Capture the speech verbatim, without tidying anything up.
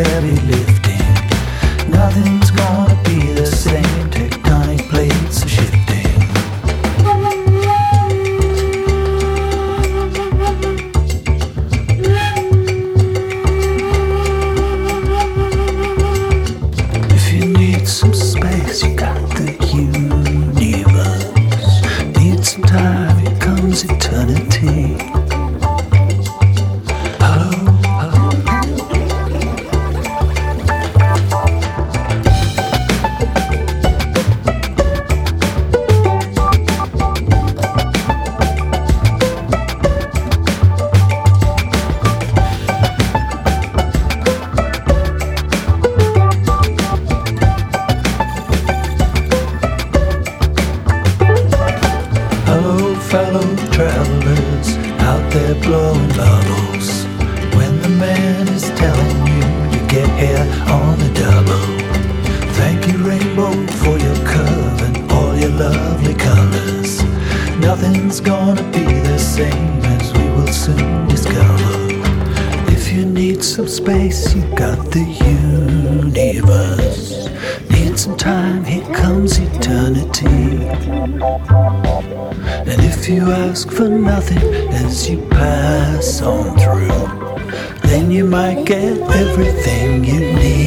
heavy lifting. Nothing's gonna be the same, tectonic plates are shifting. If you need some space, you got the universe. Need some time, here comes eternity. Fellow travelers out there blowing bubbles. When the man is telling you you get here on the double. Thank you, rainbow, for your curve and all your lovely colors. Nothing's gonna be the same, as we will soon discover. If you need some space, you got the universe. Need some time, here comes eternity. And if you ask for nothing as you pass on through, then you might get everything you need.